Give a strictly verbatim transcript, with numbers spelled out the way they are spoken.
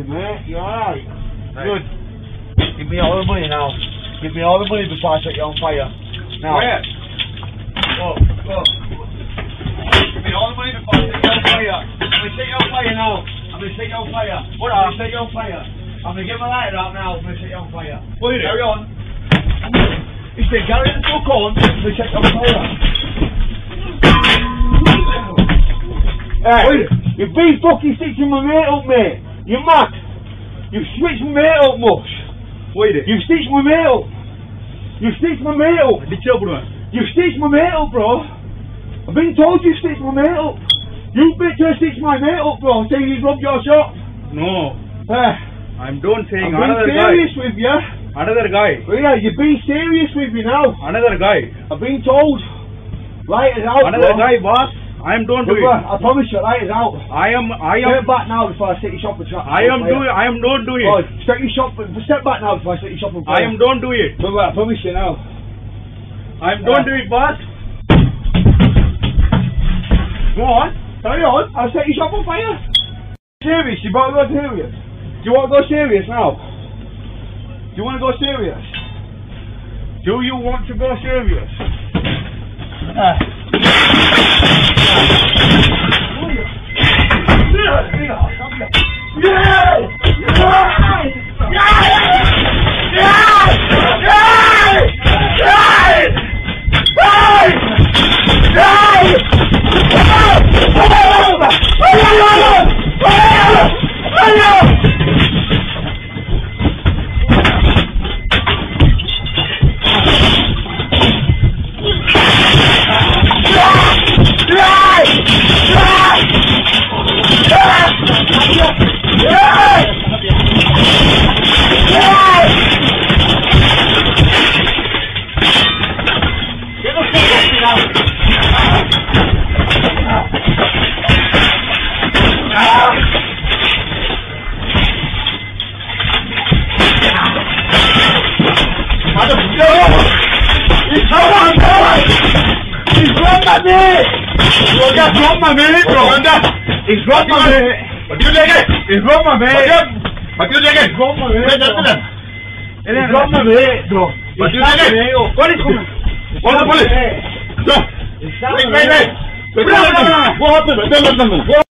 mate. You alright? Right. Good. Give me all the money now. Give me all the money before I set you on fire. Now. Where? Look, look. Give me all the money before I set you on fire. I'm gonna set you on fire now. I'm gonna set you on fire. What? I'm gonna set you on fire. I'm gonna get my lighter out now. I'm gonna set you on fire. What are you Carry on. He said, carry the fuck on. I'm gonna set you on fire. Hey, you've been fucking stitching my mate up, mate. You're mad. You've stitched my mate up, mush. What are you You've stitched my mate up. You've stitched my mate up. Did you open one? You've stitched my mate up, bro. I've been told you've stitched my mate up. You bitch have stitched my mate up, bro, saying he's robbed your shop. No. Eh, I'm done saying I'm another being guy. serious with you. Another guy. Well, yeah, you're being serious with me now. Another guy. I've been told. Light it out, Another bro. guy, boss. I am done doing. I promise you, light it out. I am. I Step am. back now before I set your shop and trap. I am doing. I am not doing. Oh, step your shop. Step back now before I set your shop and I am done doing it. But I promise you now. I am done doing it, boss. Go on. Carry on. I'll set your shop on fire. Serious? You want to go serious? Do you want to go serious now? Do you want to go serious? Do you want to go serious? Uh. He's robbed my mate, bro. He's robbed my mate. What you doing? He's robbed my mate. What you doing? He's robbed my mate. Where's that man? He's robbed my mate, bro. What you doing? What is coming? What the police? Stop. Wait, wait, wait. What happened? What happened?